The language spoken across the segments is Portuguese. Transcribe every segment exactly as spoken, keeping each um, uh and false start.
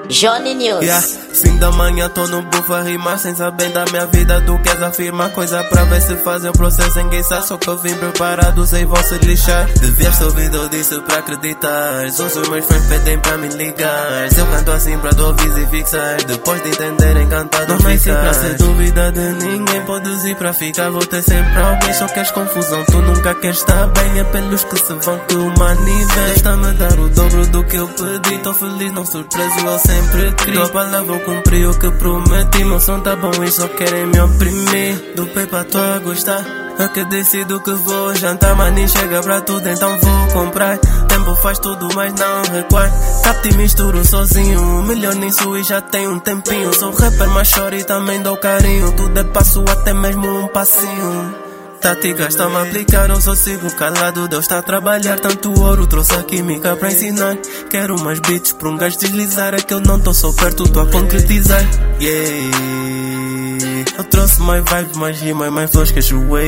Johnny News. Yeah. Cinco da manhã tô no buff a rimar, sem saber da minha vida. Tu queres afirmar coisa pra ver se fazem o processo enguiçar. Só que eu vim preparado, sei vão se lixar. Devias ter ouvido eu disse pra acreditar. Os meus fãs pedem pra me ligar. Se eu canto assim pra tu ouvir e fixar, depois de entenderem cantado não ficar. Não pra ser dúvida de ninguém, podes ir pra ficar. Vou ter sempre alguém, só queres confusão. Tu nunca queres estar bem, é pelos que se vão que o money vem. Está-me a dar o dobro do que eu pedi. Tô feliz, não surpreso, eu sempre queria. Tua palavra eu cumpri o que prometi. Meu som tá bom e só querem me oprimir. Do paper tô a gostar, é que decido que vou jantar. Mas nem chega pra tudo, então vou comprar. Tempo faz tudo, mas não requar. Capto e misturo sozinho, um milhão nisso e já tem um tempinho. Sou rapper, mas choro e também dou carinho. Tudo é passo, até mesmo um passinho. Táticas estão a aplicar, eu só sigo calado. Deus está a trabalhar, tanto ouro trouxe a química pra ensinar. Quero mais beats pra um gajo deslizar. É que eu não tô só perto, tô a concretizar. Yeah. Eu trouxe mais vibes, mais rimas, mais flores que as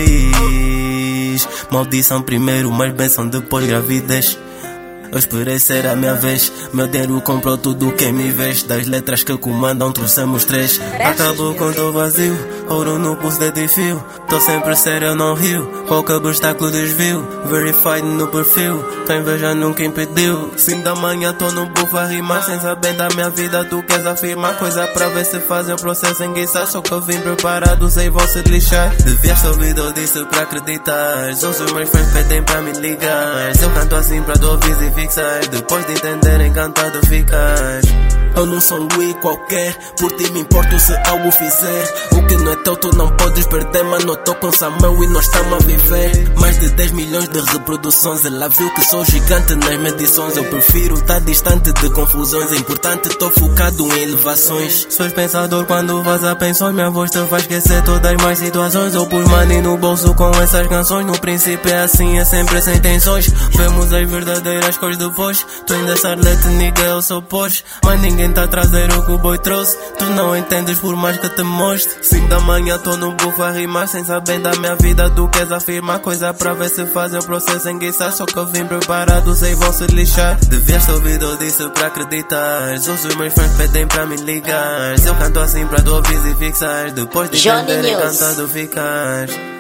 ways. Maldição primeiro, mais bênção depois gravidez. Eu esperei ser a minha vez. Meu dinheiro comprou tudo quem me vês. Das letras que comandam trouxemos três. Acabou com tô vazio, ouro no pulso de fio. Tô sempre sério, eu não rio. Qualquer obstáculo desvio. Verified no perfil, quem inveja nunca impediu. Cinco da manhã tô no buff a rimar, sem saber da minha vida. Tu queres afirmar coisa pra ver se fazem o processo enguiçar. Só que eu vim preparado, sei vão se lixar. Devias ter ouvido eu disse pra acreditar. Os meus fãs pedem pra me ligar. Se eu canto assim pra tu ouvir e fixar, depois de entenderem cantado ficar. Eu não sou um Wii qualquer, por ti me importo se algo fizer. O que não é teu tu não podes perder, mano, eu tô com Samuel e nós estamos a viver. Mais de dez milhões de reproduções, ela viu que sou gigante nas medições. Eu prefiro estar distante de confusões, é importante, tô focado em elevações. Se fores pensador quando vas a pensões, minha voz te vai esquecer todas as mais situações. Eu pus money no bolso com essas canções, no princípio é assim, é sempre sem tensões. Vemos as verdadeiras cores depois. Tu ainda Charlotte, nigga, eu sou Porsche, mas ninguém tá a trazer o que o boy trouxe. Tu não entendes por mais que te mostre. Cinco da manhã tô no buff a rimar, sem saber da minha vida. Tu queres afirmar coisa pra ver se fazem o processo enguiçar. Só que eu vim preparado, sei vão se lixar. Devias ter ouvido eu disse pra acreditar. Os meus fãs pedem pra me ligar. Se eu canto assim pra tu ouvir e fixar, depois de entenderem cantado ficar.